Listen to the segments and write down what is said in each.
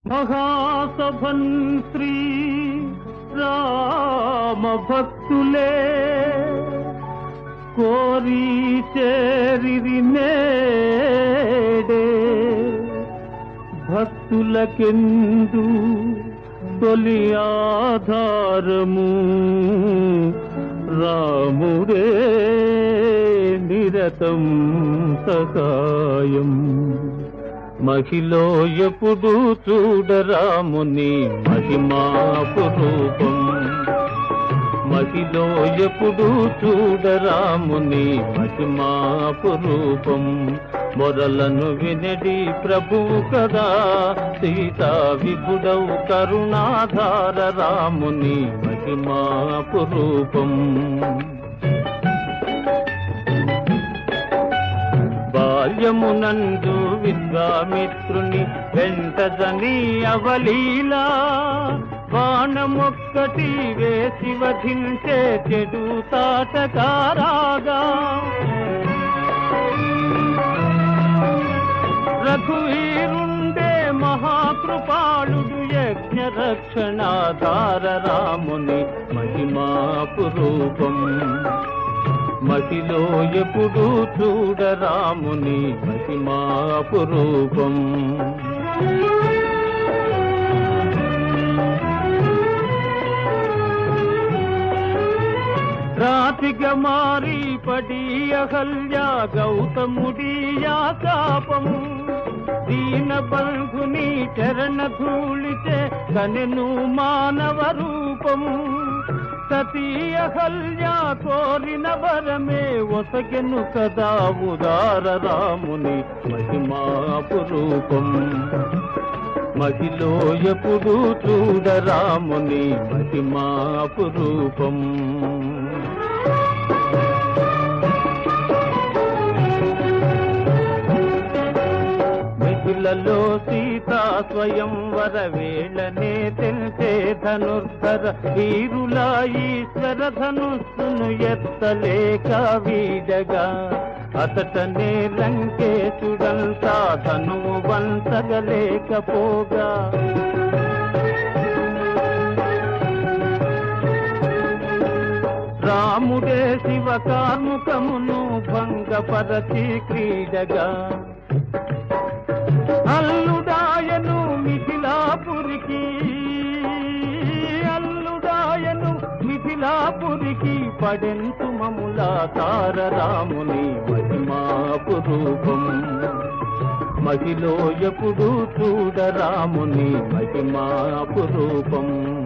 మహాసభన్ శ్రీ రామ భక్తులే కోరి చేరిరి నేడే భక్తులకెందు తొలి ఆధారము రాముడే నిరతం సహాయం మహిలో ఎప్పుడు చూడరాముని మహిమాపురూపం మహిలో ఎప్పుడు చూడరాముని మహిమాపురూపం మొరలను వినడి ప్రభువు కదా సీతా విపుడవు కరుణాధార రాముని మహిమాపురూపం బాల్యమునందు విశ్వామిత్రుని వెంటజని అవలీలా బాణమొక్కటి వేసి వధించే చెడు తాటకారాగా రఘువీరుండే మహాకృపాళుడు యజ్ఞ రక్షణాధార రాముని మహిమాపురూపం మహిలో ఎప్పుడు చూడరాముని మహిమాపురూపం రాతిగా మారి పడి అహల్యా గౌతముడియా శాపము దీన బంధుని చరణ ధూళితే కనెను మానవ రూపము సతీ అహల్యా కోరిన వరమే ఒసగెను కదా ఉదార రాముని మహిమాపురూపం మహిలో ఎప్పుడు చూడరాముని మహిమాపురూపం మిథిలలో సీతా స్వయంవర వేళనే తెలిసే ధనుర్ధర వీరులా ఈశ్వర ధనుస్సును ఎత్తలేక వీడగా అతటనే లంకేశుడంతా ధనువు వంచగలేకపోగా రాముడే శివ కార్ముకమును భంగపరచి క్రీడగా అల్లుడాయను మిథిలాపురికి పడెంతు మములా తార రాముని మహిమాపురూపం మహిలో ఎప్పుడు చూడరాముని మహిమాపురూపం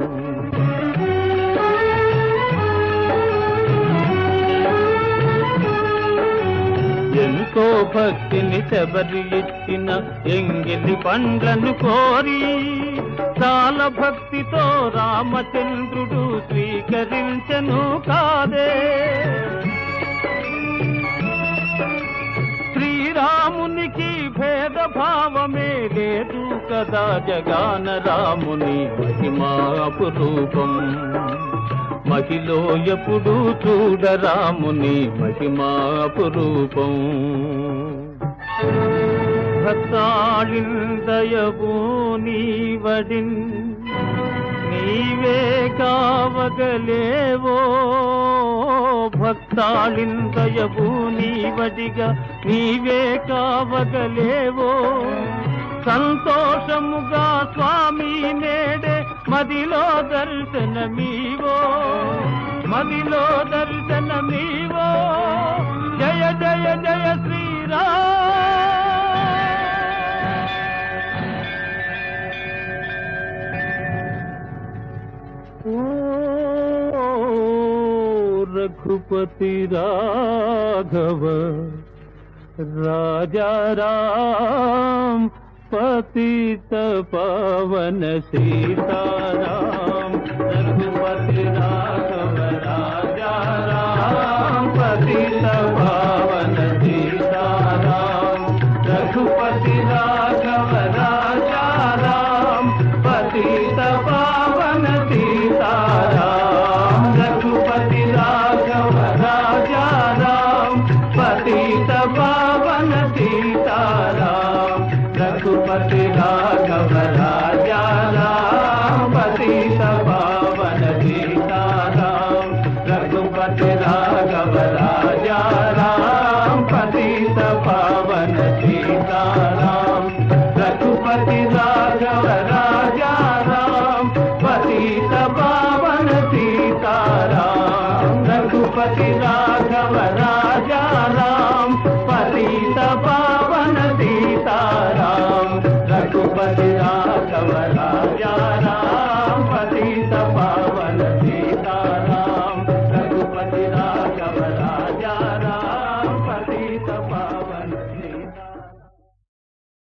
ఎంతో భక్తిని శబరి ఇచ్చిన ఎంగిలి పండ్లను కోరి చాలా భక్తితో రామచంద్రుడు స్వీకరించెను కాదే శ్రీరామునికి భేదభావమే లేదు కదా జగాన రాముని మహిమాపురూపం మహిలో ఎప్పుడు చూడరాముని మహిమాపురూపం భక్తాళిందయవు నీవడిన్ నీవే కావగలేవో భక్తాళిందయవు నీవడిగా నీవే కావగలేవో సంతోషముగా స్వామి నేడే మదిలో దర్శనమీవో జయ జయ జయ శ్రీరామ్ ఓ రఘుపతి రాఘవ రాజా రామ్ पतित पावन सीताराम रघुपति राघव राजा राम पतित पावन सीताराम रघुपति राघव राजा राम पतित पावन सीताराम रघुपति राघव राजा राम पतित पावन सीताराम रघुपति राघव राजा रघुपति राघव राजा